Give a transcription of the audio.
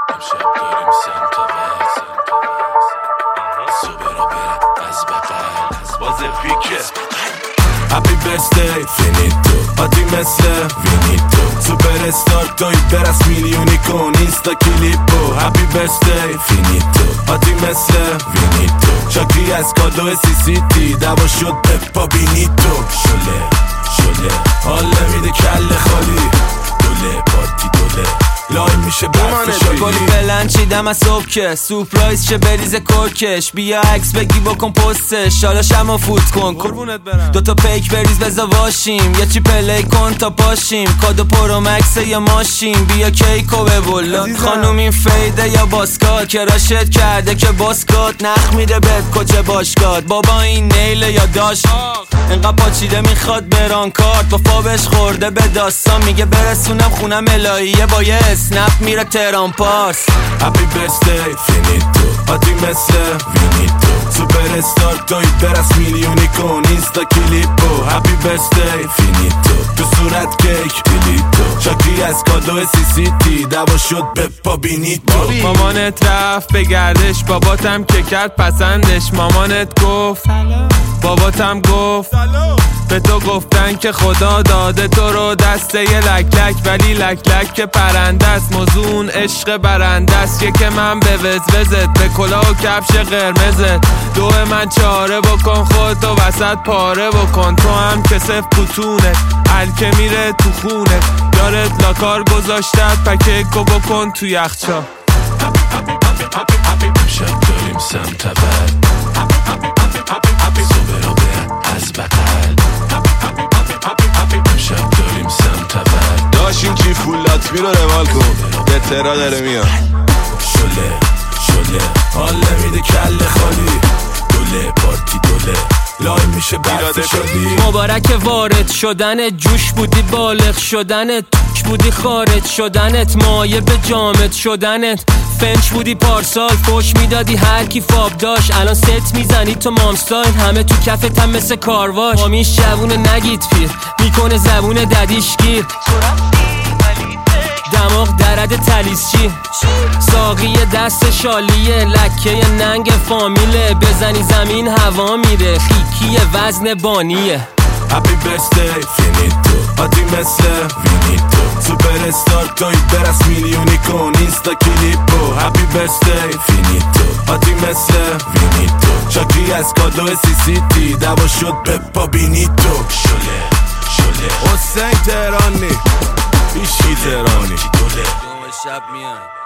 امشب داریم سمت وقت صبح را بره از بقل باز پیکه Happy birthday finito آدی مثل وینیتو سوپر استار توی برس میلیونی کن اینستا کلیپو Happy birthday finito آدی مثل وینیتو شاکی از کادو CCT دوا شد به پا بینیتو شله حاله میده کل خالی دوله پارتی دوله لای میشه برف شالی گلی بلند چیدم از صبح که سورپرایز شه بریز کرکش بیا عکس بگی بکن پستش حالا شما فوت کن قربونت برم دوتا پیک بریز بزا واشیم یه چی پلی کن تا پاشیم کادو پرو مکس یا ماشین بیا کیکو ببولا خانوم این فیده یا باسکات کراشت کرده که باسکات نخ میده به کجه باشگاه بابا این نیله یا داشت انقدر پاچیده میخواد بران کارت با فابش خورده به داستان میگه برسونم خونم الهیه با یه اسنپ میره تهران پارس Happy birthday finito آدی مثل وینیتو سوپر استار توی برس میلیونی کن اینستا کلیپو Happy birthday finito تو صورت کیک بلیتو شاکی از کادو CCT دوا شد به پا بینیتو مامانت رفت به گردش باباتم که کرد پسندش مامانت گفت باباتم گفت به تو گفتن که خدا داده تو رو دسته یه لک ولی لک که پرنده است موضوع عشق برنده است که من به وزوزت به کلاه و کفش قرمزت دو من چاره بکن خودتو وسط پاره بکن تو هم که صف پوتونه الکه میره تو خونه یارت لاکار گذاشتت پکیکو بکن تو یخچال امشب داریم سمت ول صبح را بره از بقل امشب داریم سمت ول داشین کی فولات می رو روال کن به ترا داره میان شله حاله میده کل خالی دوله پارتی دوله لای میشه برف شدی مبارک وارد شدنت جوش بودی بالغ شدنت توک بودی خارج شدنت مایه به جامد شدنت فنچ بودی پارسال فوش میدادی هر کی فاب داشت الان ست میزنی تو مامستایل همه تو کفت هم مثل کارواش مامیش جوونه نگید پیر میکنه زبون ددیش گیر دماغ درد تلیسچی ساقی دست شالیه لکه ننگ فامیله بزنی زمین هوا میره خیکی وزن بانیه Happy birthday finito آدی مثل وینیتو سوپر استار توی برس میلیونی کن اینستا کلیپو Happy birthday finito آدی مثل وینیتو شاکی از کادو CCT دوا شد به پا بینیتو شله حسین تهرانی بیشی تهرانی شب میان